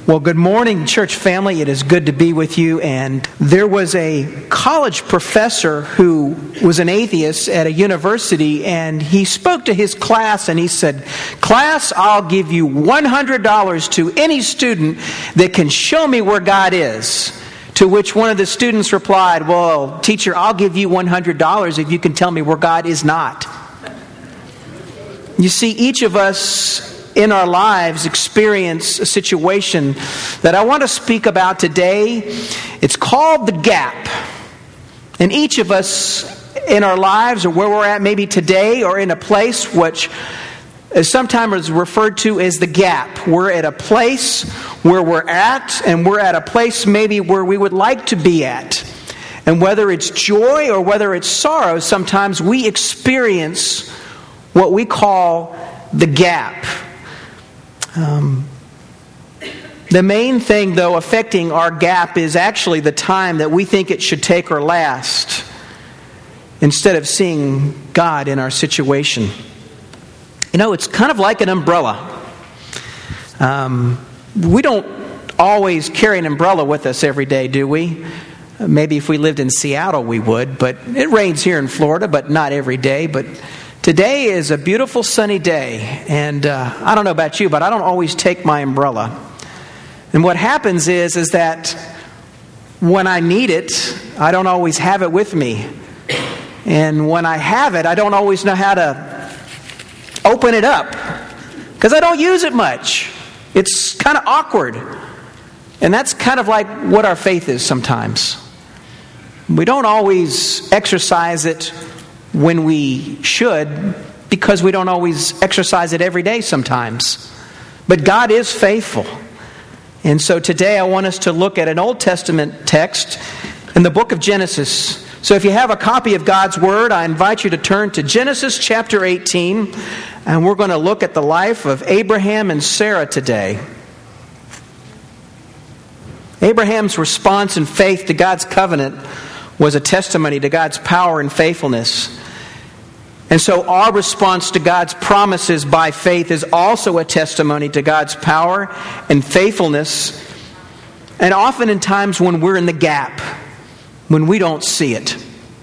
Well, good morning, church family. It is good to be with you. And there was a college professor who was an atheist at a university, and he spoke to his class and he said, "Class, I'll give you $100 to any student that can show me where God is." To which one of the students replied, "Well, teacher, I'll give you $100 if you can tell me where God is not." You see, each of us in our lives experience a situation that I want to speak about today. It's called the gap. And each of us in our lives, or where we're at maybe today, or in a place which is sometimes referred to as the gap. We're at a place where we're at, and we're at a place maybe where we would like to be at. And whether it's joy or whether it's sorrow, sometimes we experience what we call the gap. The main thing, though, affecting our gap is actually the time that we think it should take or last, instead of seeing God in our situation. You know, it's kind of like an umbrella. We don't always carry an umbrella with us every day, do we? Maybe if we lived in Seattle we would, but it rains here in Florida, but not every day. But today is a beautiful sunny day, and I don't know about you, but I don't always take my umbrella. And what happens is that when I need it, I don't always have it with me. And when I have it, I don't always know how to open it up, because I don't use it much. It's kind of awkward. And that's kind of like what our faith is sometimes. We don't always exercise it when we should, because we don't always exercise it every day sometimes. But God is faithful. And so today I want us to look at an Old Testament text in the book of Genesis. So if you have a copy of God's Word, I invite you to turn to Genesis chapter 18, and we're going to look at the life of Abraham and Sarah today. Abraham's response in faith to God's covenant was a testimony to God's power and faithfulness. And so our response to God's promises by faith is also a testimony to God's power and faithfulness. And often in times when we're in the gap, when we don't see it.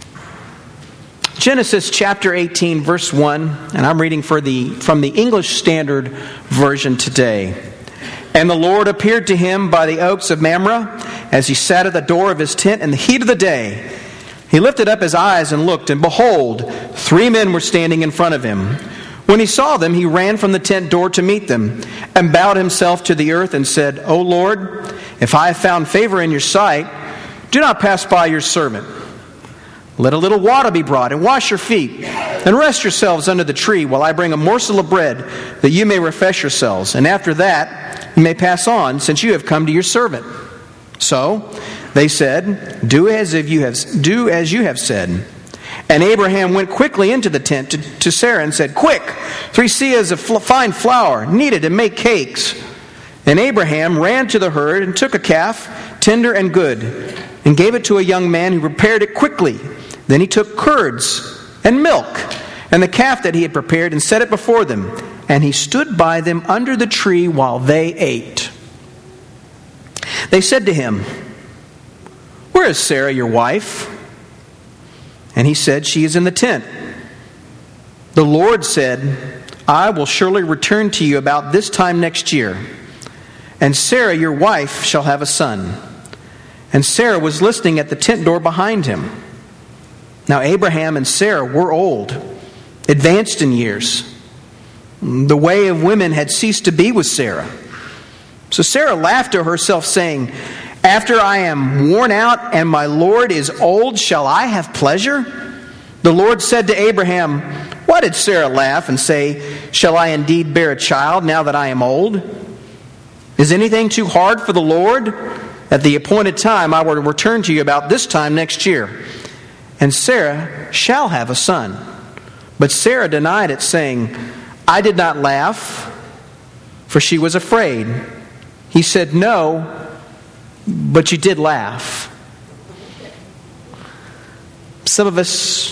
Genesis chapter 18, verse 1, and I'm reading from the English Standard Version today. "And the Lord appeared to him by the oaks of Mamre, as he sat at the door of his tent in the heat of the day. He lifted up his eyes and looked, and behold, 3 men were standing in front of him. When he saw them, he ran from the tent door to meet them, and bowed himself to the earth and said, 'O Lord, if I have found favor in your sight, do not pass by your servant. Let a little water be brought, and wash your feet, and rest yourselves under the tree, while I bring a morsel of bread, that you may refresh yourselves. And after that you may pass on, since you have come to your servant.' So they said, 'Do as you have said.' And Abraham went quickly into the tent to Sarah and said, 'Quick, 3 seahs of fine flour, knead it and make cakes.' And Abraham ran to the herd and took a calf, tender and good, and gave it to a young man who prepared it quickly. Then he took curds and milk and the calf that he had prepared and set it before them. And he stood by them under the tree while they ate. They said to him, 'Where is Sarah, your wife?' And he said, 'She is in the tent.' The Lord said, 'I will surely return to you about this time next year, and Sarah, your wife, shall have a son.' And Sarah was listening at the tent door behind him. Now Abraham and Sarah were old, advanced in years. The way of women had ceased to be with Sarah. So Sarah laughed to herself, saying, 'After I am worn out and my Lord is old, shall I have pleasure?' The Lord said to Abraham, 'Why did Sarah laugh and say, shall I indeed bear a child now that I am old? Is anything too hard for the Lord? At the appointed time I will return to you about this time next year, and Sarah shall have a son.' But Sarah denied it, saying, 'I did not laugh,' for she was afraid. He said, 'No, but you did laugh.'" Some of us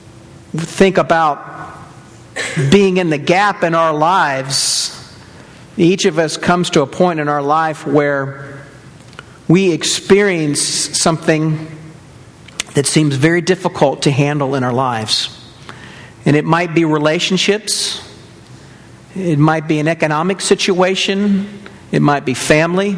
think about being in the gap in our lives Each of us comes to a point in our life where we experience something that seems very difficult to handle in our lives. And it might be relationships. It might be an economic situation. It might be family.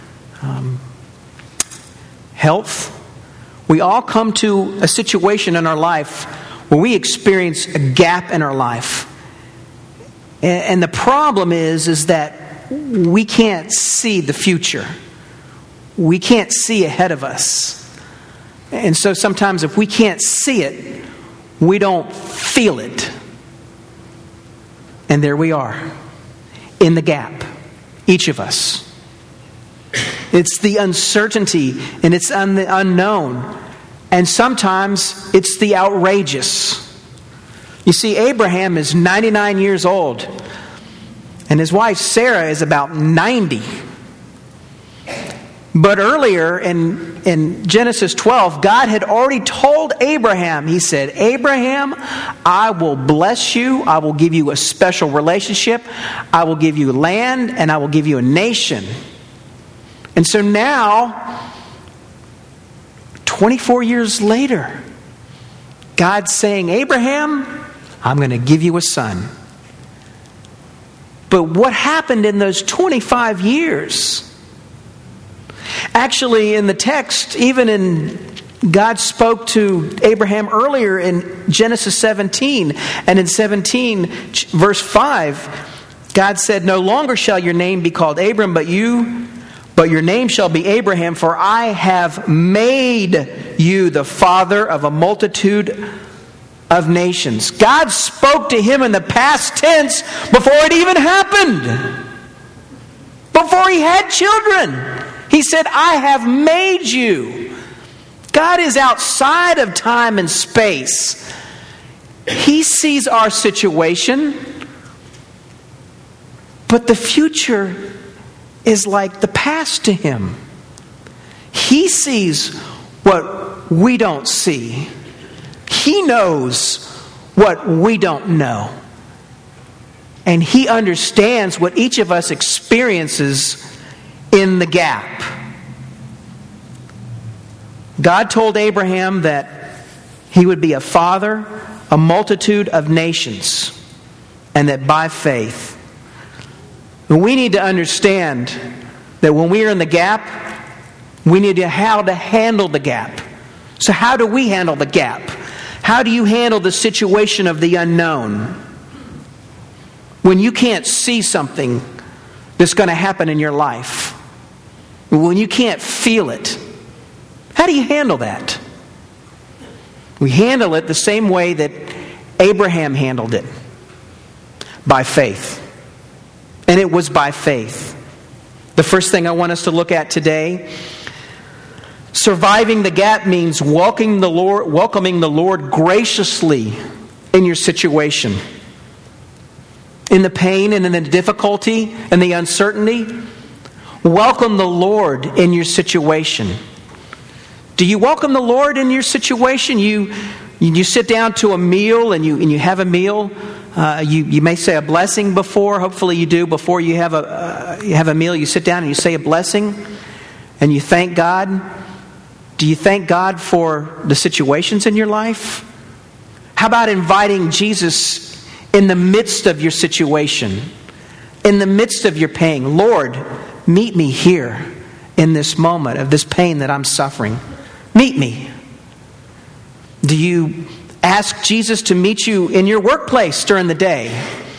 Health. We all come to a situation in our life where we experience a gap in our life. And the problem is that we can't see the future. We can't see ahead of us. And so sometimes if we can't see it, we don't feel it. And there we are, in the gap, each of us. It's the uncertainty and it's the unknown. And sometimes it's the outrageous. You see, Abraham is 99 years old, and his wife Sarah is about 90. But earlier in Genesis 12, God had already told Abraham, He said, Abraham, I will bless you. I will give you a special relationship. I will give you land, and I will give you a nation. And so now, 24 years later, God's saying, Abraham, I'm going to give you a son. But what happened in those 25 years? Actually, in the text, God spoke to Abraham earlier in Genesis 17. And in 17, verse 5, God said, no longer shall your name be called Abram, but your name shall be Abraham, for I have made you the father of a multitude of nations. God spoke to him in the past tense before it even happened. Before he had children. He said, I have made you. God is outside of time and space. He sees our situation, but the future is like the past to him. He sees what we don't see. He knows what we don't know. And he understands what each of us experiences in the gap. God told Abraham that he would be a father, a multitude of nations, and that by faith. We need to understand that when we are in the gap, we need to how to handle the gap. So how do we handle the gap? How do you handle the situation of the unknown? When you can't see something that's going to happen in your life. When you can't feel it. How do you handle that? We handle it the same way that Abraham handled it. By faith. And it was by faith. The first thing I want us to look at today, surviving the gap means welcoming the Lord graciously in your situation. In the pain and in the difficulty and the uncertainty, welcome the Lord in your situation. Do you welcome the Lord in your situation? You sit down to a meal and you have a meal. You may say a blessing before. Hopefully you do. Before you have a meal, you sit down and you say a blessing and you thank God. Do you thank God for the situations in your life? How about inviting Jesus in the midst of your situation, in the midst of your pain? Lord, meet me here in this moment of this pain that I'm suffering. Meet me. Do you ask Jesus to meet you in your workplace during the day?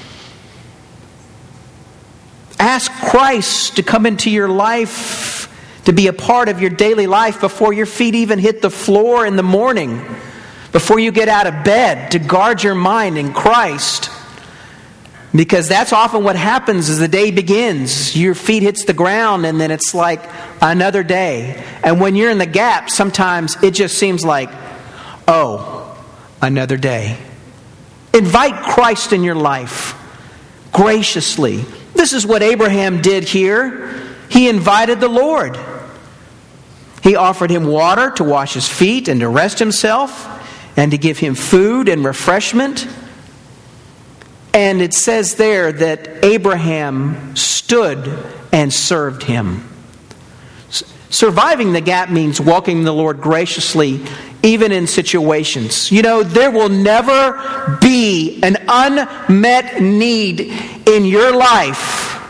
Ask Christ to come into your life, to be a part of your daily life before your feet even hit the floor in the morning, before you get out of bed, to guard your mind in Christ. Because that's often what happens as the day begins. Your feet hits the ground and then it's like another day. And when you're in the gap, sometimes it just seems like, oh, another day. Invite Christ in your life graciously. This is what Abraham did here. He invited the Lord. He offered him water to wash his feet and to rest himself and to give him food and refreshment. And it says there that Abraham stood and served him. Surviving the gap means walking the Lord graciously, even in situations. You know, there will never be an unmet need in your life,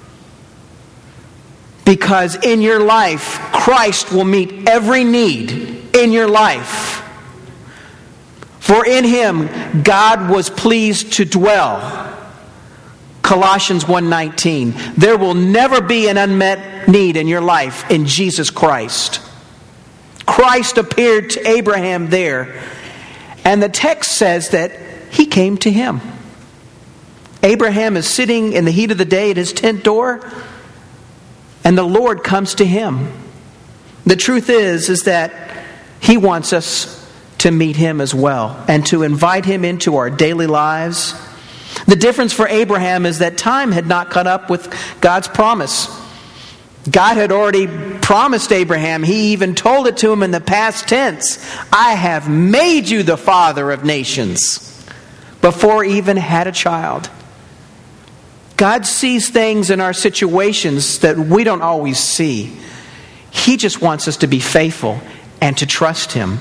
because in your life, Christ will meet every need in your life. For in Him, God was pleased to dwell. Colossians 1:19. There will never be an unmet need in your life in Jesus Christ. Christ appeared to Abraham there, and the text says that He came to him. Abraham is sitting in the heat of the day at his tent door, and the Lord comes to him. The truth is that He wants us to meet Him as well, and to invite Him into our daily lives. The difference for Abraham is that time had not caught up with God's promise. God had already promised Abraham. He even told it to him in the past tense. I have made you the father of nations, before he even had a child. God sees things in our situations that we don't always see. He just wants us to be faithful and to trust Him.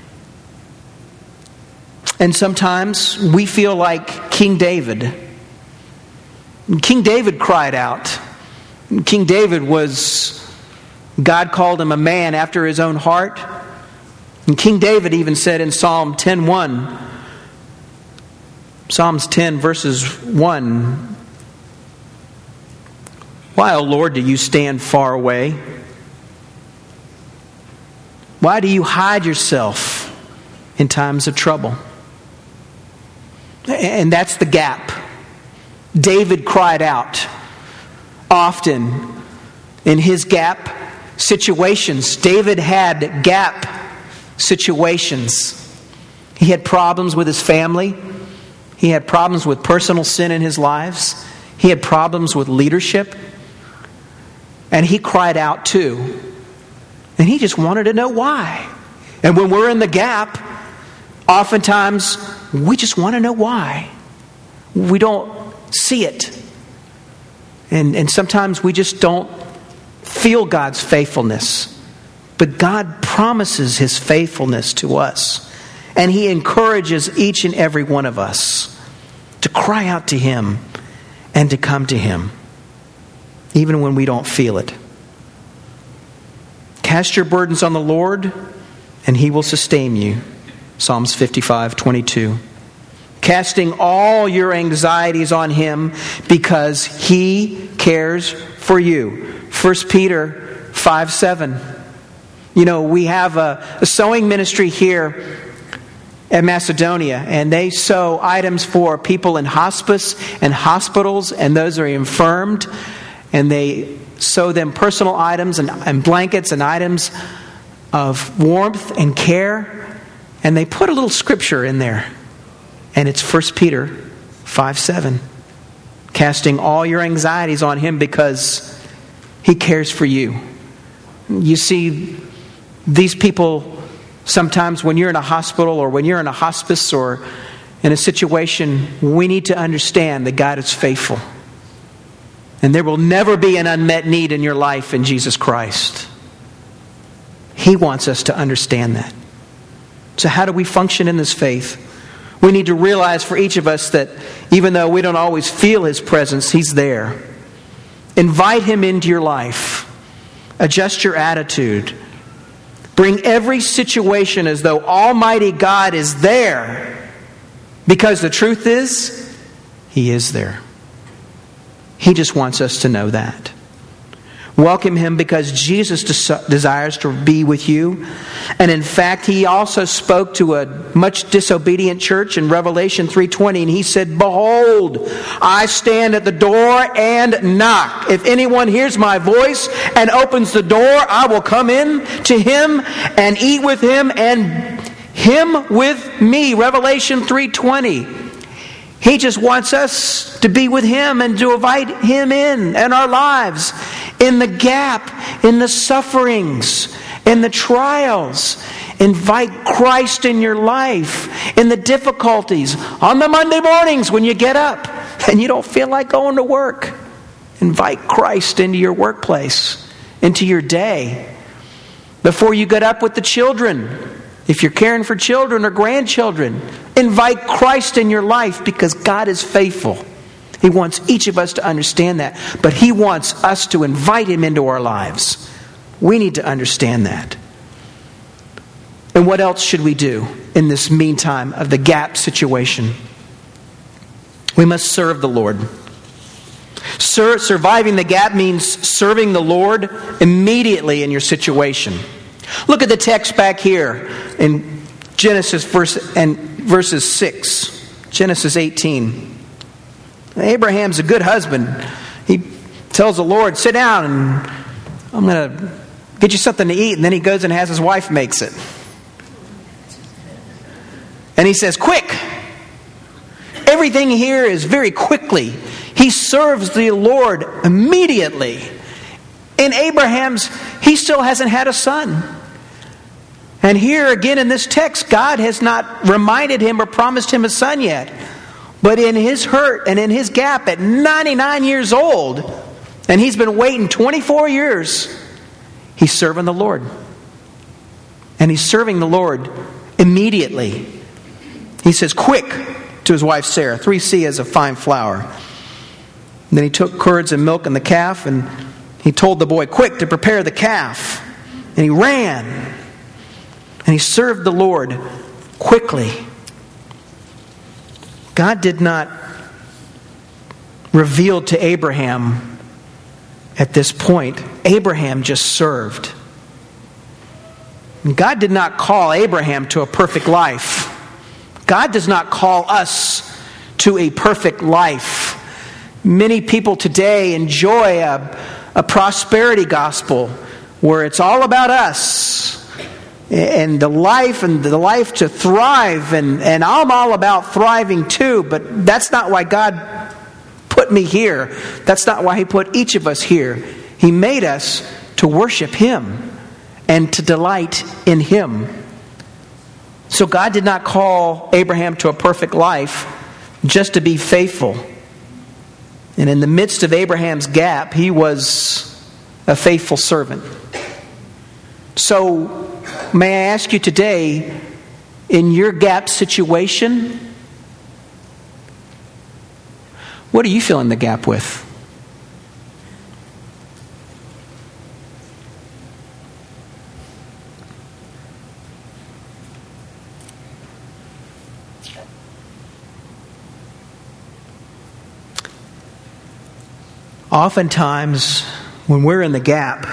And sometimes we feel like King David. King David cried out. King David God called him a man after His own heart. And King David even said in Psalm 10:1, Psalms 10 verses 1, "Why, O Lord, do you stand far away? Why do you hide yourself in times of trouble?" And that's the gap. David cried out often in his gap situations. David had gap situations. He had problems with his family. He had problems with personal sin in his lives. He had problems with leadership. And he cried out too. And he just wanted to know why. And when we're in the gap, oftentimes we just want to know why. We don't see it. And sometimes we just don't feel God's faithfulness. But God promises His faithfulness to us. And He encourages each and every one of us to cry out to Him and to come to Him, even when we don't feel it. Cast your burdens on the Lord, and He will sustain you. Psalms 55:22. Casting all your anxieties on Him because He cares for you. 1 Peter 5:7. You know, we have a sewing ministry here at Macedonia, and they sew items for people in hospice and hospitals and those who are infirmed, and they sew them personal items and blankets and items of warmth and care, and they put a little scripture in there, and it's 1 Peter 5:7. Casting all your anxieties on Him because He cares for you. You see, these people, sometimes when you're in a hospital or when you're in a hospice or in a situation, we need to understand that God is faithful. And there will never be an unmet need in your life in Jesus Christ. He wants us to understand that. So how do we function in this faith? We need to realize for each of us that even though we don't always feel His presence, He's there. Invite Him into your life. Adjust your attitude. Bring every situation as though Almighty God is there. Because the truth is, He is there. He just wants us to know that. Welcome Him because Jesus desires to be with you. And in fact, He also spoke to a much disobedient church in Revelation 3:20. And He said, "Behold, I stand at the door and knock. If anyone hears my voice and opens the door, I will come in to him and eat with him and him with me." Revelation 3:20. He just wants us to be with Him and to invite Him in our lives, in the gap, in the sufferings, in the trials. Invite Christ in your life, in the difficulties, on the Monday mornings when you get up. and you don't feel like going to work, invite Christ into your workplace, into your day. Before you get up with the children, if you're caring for children or grandchildren, invite Christ in your life, because God is faithful. He wants each of us to understand that. But He wants us to invite Him into our lives. We need to understand that. And what else should we do in this meantime of the gap situation? We must serve the Lord. Surviving the gap means serving the Lord immediately in your situation. Look at the text back here in Genesis verses 6. Genesis 18. Abraham's a good husband. He tells the Lord, sit down and I'm going to get you something to eat. And then he goes and has his wife makes it. And he says, quick. Everything here is very quickly. He serves the Lord immediately. In Abraham's, he still hasn't had a son. And here again in this text, God has not reminded him or promised him a son yet. But in his hurt and in his gap at 99 years old, and he's been waiting 24 years, he's serving the Lord. And he's serving the Lord immediately. He says, quick, to his wife Sarah, 3 seahs of fine flour. And then he took curds and milk and the calf, and he told the boy, quick, to prepare the calf. And he ran. And he served the Lord quickly. God did not reveal to Abraham at this point. Abraham just served. And God did not call Abraham to a perfect life. God does not call us to a perfect life. Many people today enjoy a prosperity gospel where it's all about us and the life to thrive, and I'm all about thriving too, but that's not why God put me here. That's not why He put each of us here. He made us to worship Him and to delight in Him. So God did not call Abraham to a perfect life just to be faithful. And in the midst of Abraham's gap, he was a faithful servant. So, may I ask you today, in your gap situation, what are you filling the gap with? Oftentimes, when we're in the gap,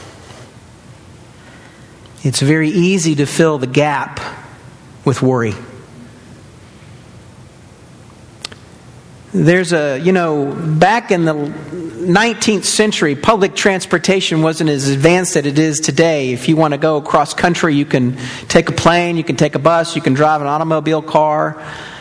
it's very easy to fill the gap with worry. There's back in the 19th century, public transportation wasn't as advanced as it is today. If you want to go across country, you can take a plane, you can take a bus, you can drive an automobile car.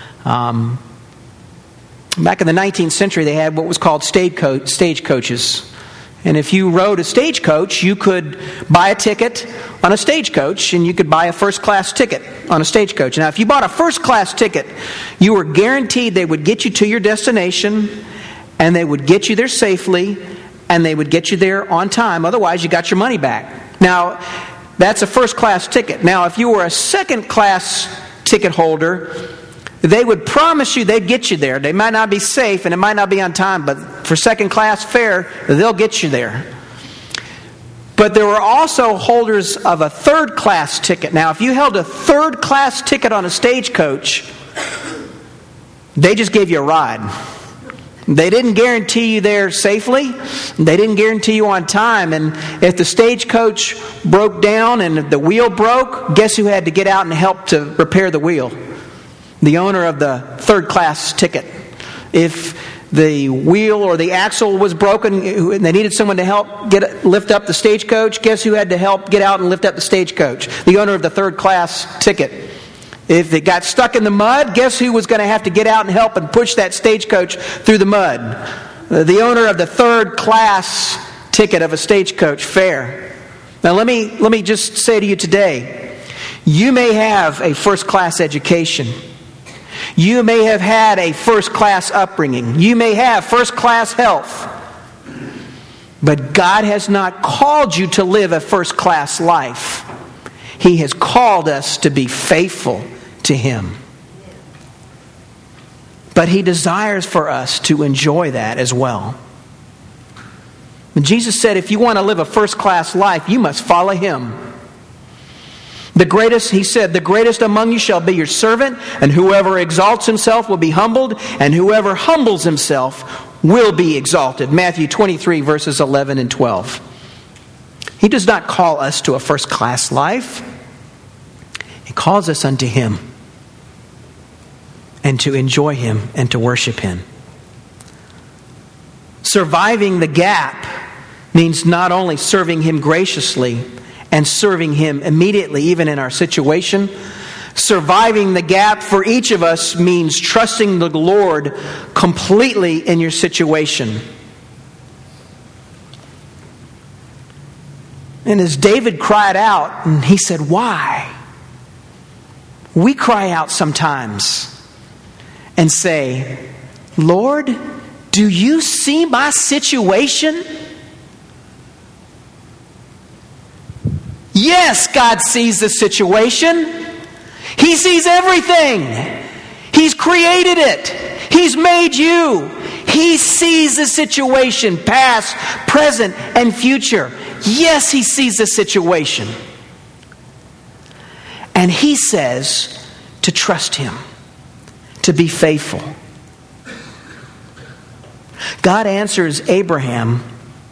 Back in the 19th century, they had what was called stagecoaches. And if you rode a stagecoach, you could buy a ticket on a stagecoach, and you could buy a first-class ticket on a stagecoach. Now, if you bought a first-class ticket, you were guaranteed they would get you to your destination, and they would get you there safely, and they would get you there on time. Otherwise, you got your money back. Now, that's a first-class ticket. Now, if you were a second-class ticket holder, they would promise you they'd get you there. They might not be safe and it might not be on time, but for second-class fare, they'll get you there. But there were also holders of a third-class ticket. Now, if you held a third-class ticket on a stagecoach, they just gave you a ride. They didn't guarantee you there safely. They didn't guarantee you on time. And if the stagecoach broke down and the wheel broke, guess who had to get out and help to repair the wheel? The owner of the third-class ticket. If the wheel or the axle was broken and they needed someone to help lift up the stagecoach, guess who had to help get out and lift up the stagecoach? The owner of the third-class ticket. If it got stuck in the mud, guess who was going to have to get out and help and push that stagecoach through the mud? The owner of the third-class ticket of a stagecoach fare. Now let me just say to you today, you may have a first-class education. You may have had a first-class upbringing. You may have first-class health. But God has not called you to live a first-class life. He has called us to be faithful to Him. But He desires for us to enjoy that as well. And Jesus said, if you want to live a first-class life, you must follow Him. He said, the greatest among you shall be your servant, and whoever exalts himself will be humbled, and whoever humbles himself will be exalted. Matthew 23, verses 11 and 12. He does not call us to a first-class life. He calls us unto Him, and to enjoy Him and to worship Him. Surviving the gap means not only serving Him graciously and serving Him immediately, even in our situation. Surviving the gap for each of us means trusting the Lord completely in your situation. And as David cried out, and he said, why? We cry out sometimes and say, Lord, do you see my situation? Yes, God sees the situation. He sees everything. He's created it. He's made you. He sees the situation, past, present, and future. Yes, He sees the situation. And He says to trust Him, to be faithful. God answers Abraham,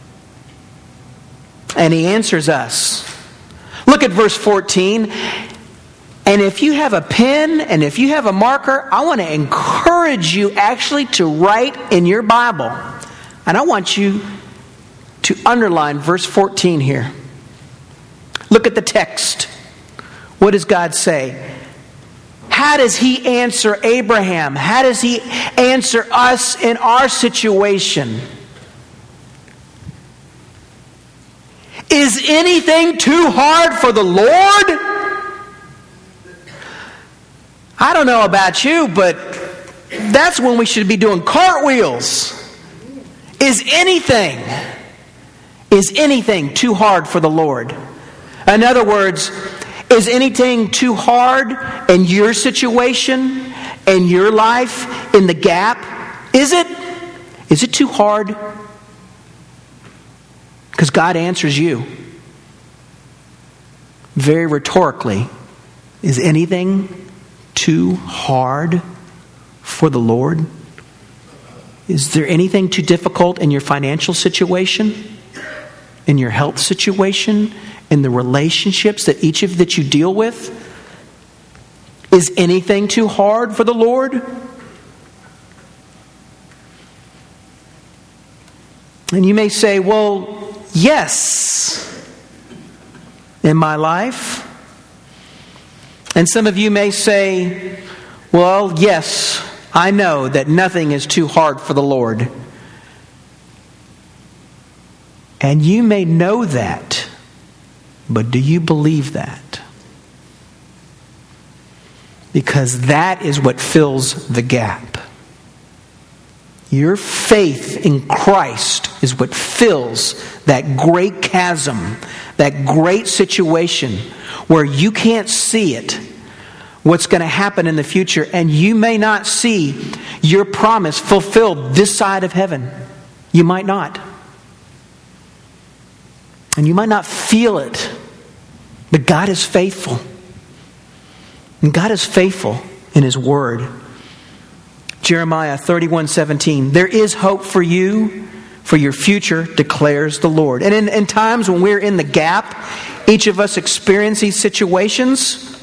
and He answers us. Look at verse 14. And if you have a pen and if you have a marker, I want to encourage you actually to write in your Bible. And I want you to underline verse 14 here. Look at the text. What does God say? How does He answer Abraham? How does He answer us in our situation? Is anything too hard for the Lord? I don't know about you, but that's when we should be doing cartwheels. Is anything too hard for the Lord? In other words, is anything too hard in your situation, in your life, in the gap? Is it? Is it too hard? Because God answers you very rhetorically. Is anything too hard for the Lord? Is there anything too difficult in your financial situation? In your health situation? In the relationships that that you deal with? Is anything too hard for the Lord? And you may say, well, yes, in my life. And some of you may say, well, yes, I know that nothing is too hard for the Lord. And you may know that, but do you believe that? Because that is what fills the gap. Your faith in Christ is what fills that great chasm, that great situation where you can't see it, what's going to happen in the future, and you may not see your promise fulfilled this side of heaven. You might not. And you might not feel it, but God is faithful. And God is faithful in His Word. Jeremiah 31:17, there is hope for you, for your future, declares the Lord. And in times when we're in the gap, each of us experience these situations.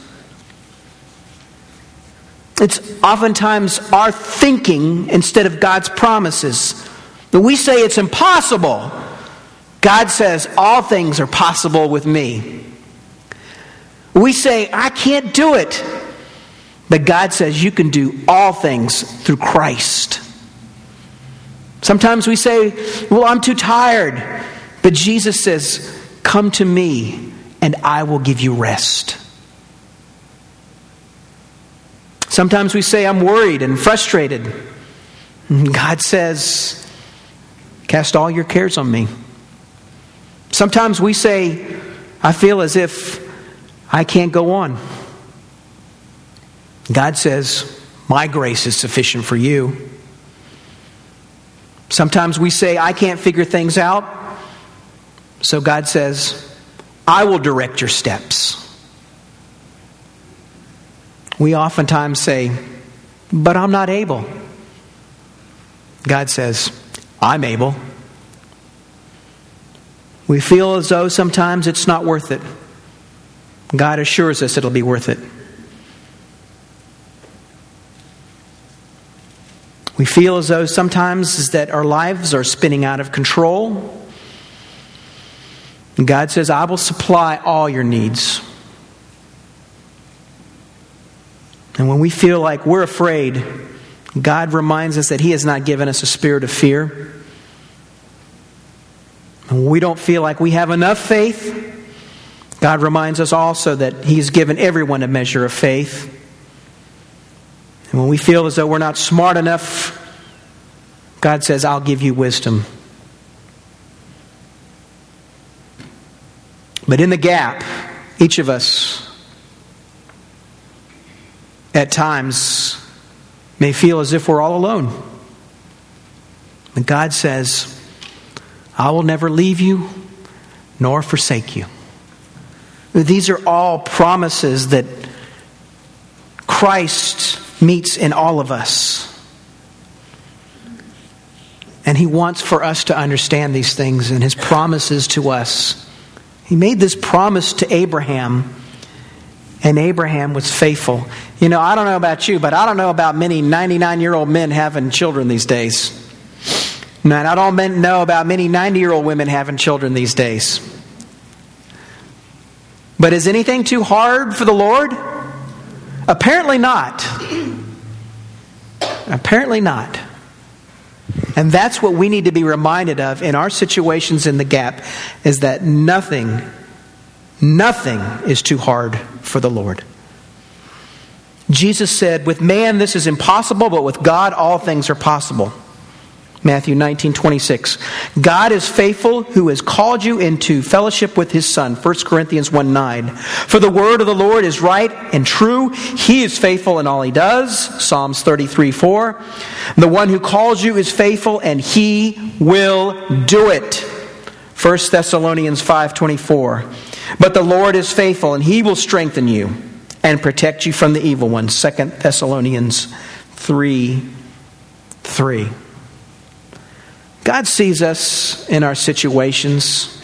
It's oftentimes our thinking instead of God's promises. But we say it's impossible. God says all things are possible with me. We say, I can't do it. But God says you can do all things through Christ. Sometimes we say, well, I'm too tired. But Jesus says, come to me and I will give you rest. Sometimes we say, I'm worried and frustrated. And God says, cast all your cares on me. Sometimes we say, I feel as if I can't go on. God says, my grace is sufficient for you. Sometimes we say, I can't figure things out. So God says, I will direct your steps. We oftentimes say, but I'm not able. God says, I'm able. We feel as though sometimes it's not worth it. God assures us it'll be worth it. We feel as though sometimes that our lives are spinning out of control. And God says, I will supply all your needs. And when we feel like we're afraid, God reminds us that He has not given us a spirit of fear. And when we don't feel like we have enough faith, God reminds us also that He has given everyone a measure of faith. And when we feel as though we're not smart enough, God says, I'll give you wisdom. But in the gap, each of us at times may feel as if we're all alone. And God says, I will never leave you nor forsake you. These are all promises that Christ meets in all of us. And He wants for us to understand these things and His promises to us. He made this promise to Abraham, and Abraham was faithful. You know, I don't know about you, but I don't know about many 99-year-old men having children these days. And I don't know about many 90-year-old women having children these days. But is anything too hard for the Lord? Apparently not. Apparently not. And that's what we need to be reminded of in our situations in the gap, is that nothing is too hard for the Lord. Jesus said, with man this is impossible, but with God all things are possible. Matthew 19:26. God is faithful who has called you into fellowship with His Son. 1 Corinthians 1:9. For the word of the Lord is right and true. He is faithful in all He does. Psalms 33:4. The one who calls you is faithful and He will do it. 1 Thessalonians 5:24. But the Lord is faithful and He will strengthen you and protect you from the evil one. 2 Thessalonians 3:3. God sees us in our situations.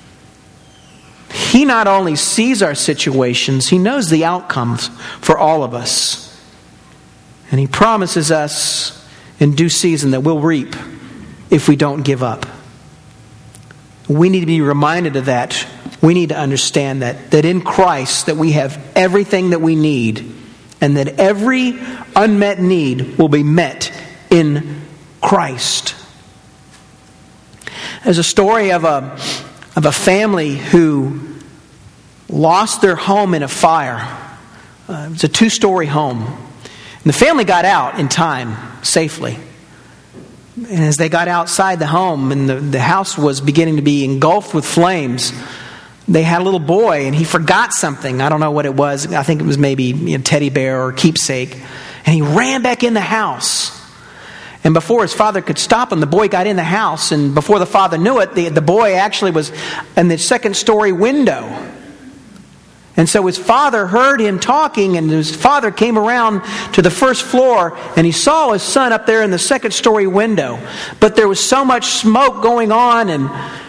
He not only sees our situations, He knows the outcomes for all of us. And He promises us in due season that we'll reap if we don't give up. We need to be reminded of that. We need to understand that in Christ that we have everything that we need, and that every unmet need will be met in Christ. There's a story of a family who lost their home in a fire. It was a 2-story home. And the family got out in time, safely. And as they got outside the home and the house was beginning to be engulfed with flames, they had a little boy and he forgot something. I don't know what it was. I think it was maybe a teddy bear or keepsake. And he ran back in the house. And before his father could stop him, the boy got in the house. And before the father knew it, the boy actually was in the 2nd-story window. And so his father heard him talking, and his father came around to the 1st floor, and he saw his son up there in the 2nd-story window. But there was so much smoke going on, and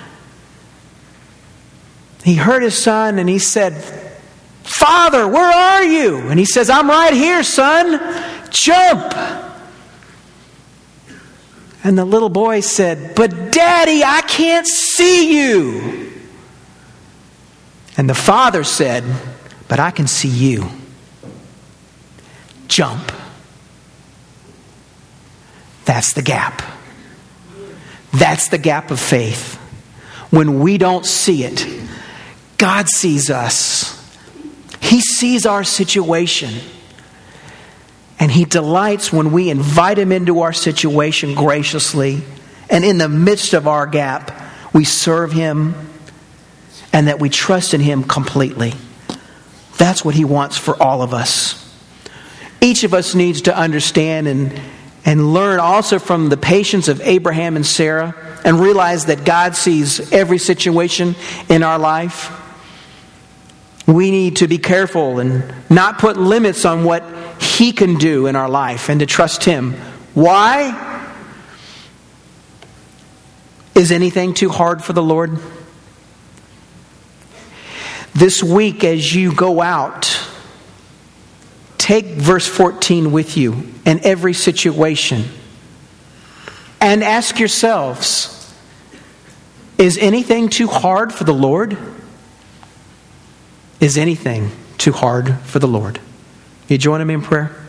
he heard his son, and he said, "Father, where are you?" And he says, "I'm right here, son. Jump." And the little boy said, "But Daddy, I can't see you." And the father said, "But I can see you. Jump." That's the gap. That's the gap of faith. When we don't see it, God sees us. He sees our situation. And He delights when we invite Him into our situation graciously. And in the midst of our gap, we serve Him and that we trust in Him completely. That's what He wants for all of us. Each of us needs to understand and learn also from the patience of Abraham and Sarah and realize that God sees every situation in our life. We need to be careful and not put limits on what He can do in our life and to trust Him. Why? Is anything too hard for the Lord? This week as you go out, take verse 14 with you in every situation and ask yourselves, is anything too hard for the Lord? Is anything too hard for the Lord? You join me in prayer?